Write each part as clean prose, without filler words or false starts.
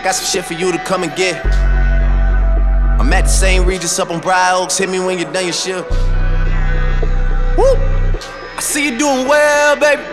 got some shit for you to come and get. I'm at the same Regis up on Briar Oaks. Hit me when you're done your shift. Woo! I see you doing well, baby.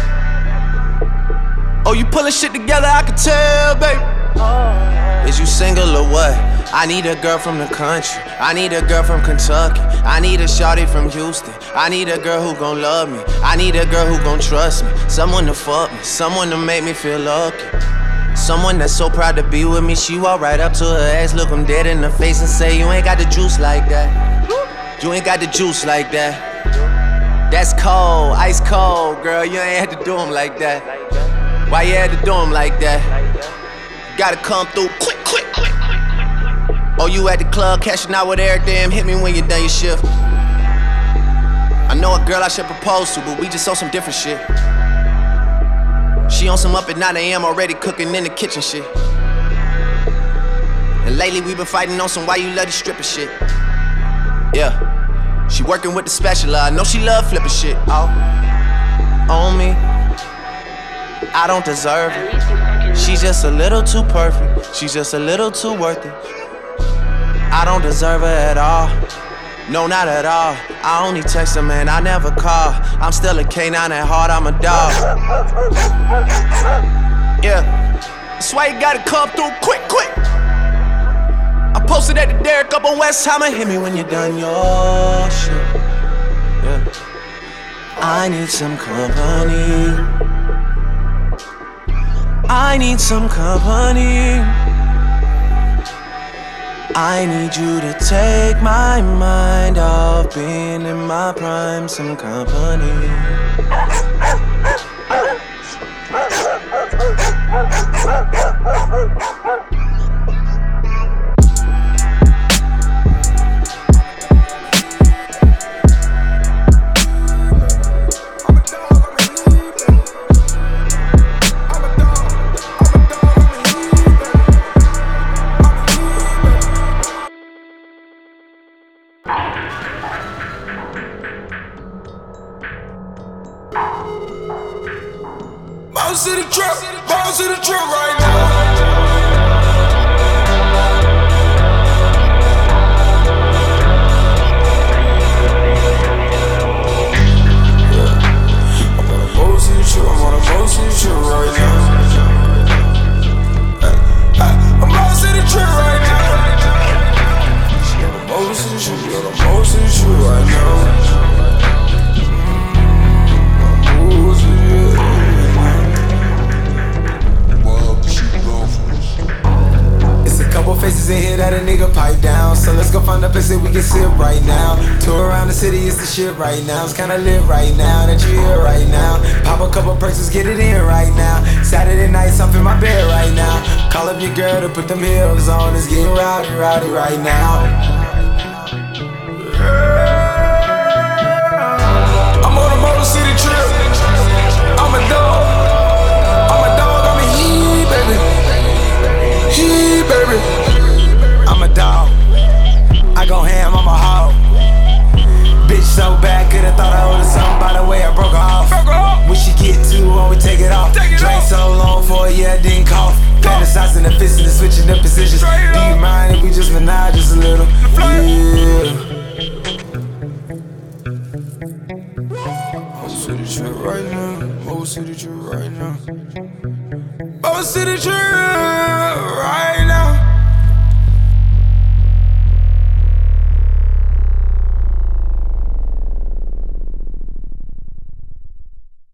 Oh, you pulling shit together, I can tell, baby. Is you single or what? I need a girl from the country. I need a girl from Kentucky. I need a shawty from Houston. I need a girl who gon' love me. I need a girl who gon' trust me. Someone to fuck me. Someone to make me feel lucky. Someone that's so proud to be with me. She walk right up to her ex, look him dead in the face and say, you ain't got the juice like that. You ain't got the juice like that. That's cold, ice cold, girl. You ain't had to do him like that. Why you had to do him like that? Gotta come through quick. Oh, you at the club cashing out with Eric, damn, hit me when you done your shift. I know a girl I should propose to, but we just on some different shit. She on some up at 9 a.m. already cooking in the kitchen shit. And lately we been fighting on some why you love the stripper shit. Yeah, she working with the spatula, I know she love flipping shit. Oh, on me, I don't deserve it. She's just a little too perfect, she's just a little too worth it. I don't deserve her at all, no, not at all. I only text her, man, I never call. I'm still a K9 at heart, I'm a dog. Yeah, that's why you gotta come through quick. I posted at the Derrick up on Westheimer. Hit me when you're done your shit. Yeah, I need some company. I need some company. I need you to take my mind off being in my prime, some company. Bounce to the trip right now. I'm on a motion trip right now. I'm bounce to the trip right now. She on a motion trip right now. Couple faces in here that a nigga pipe down. So let's go find a place that we can sit right now. Tour around the city, it's the shit right now. It's kinda lit right now, that you here right now. Pop a couple perks, let's get it in right now. Saturday nights, I'm in my bed right now. Call up your girl to put them heels on. It's getting rowdy right now. I'm on a Motor City trip. I'm a dog, I'm a he, baby. He, baby. I'm a dog. I go ham, I'm a hog. Bitch so bad, could've thought I owed her something. By the way, I broke her off. When she get to when we take it off. Drank so long for a year, I didn't cough. Fantasizing the fist and switching the positions. Do you mind if we just menage just a little? Yeah. Most of the trip right now. Most of the trip right now. Most of the trip.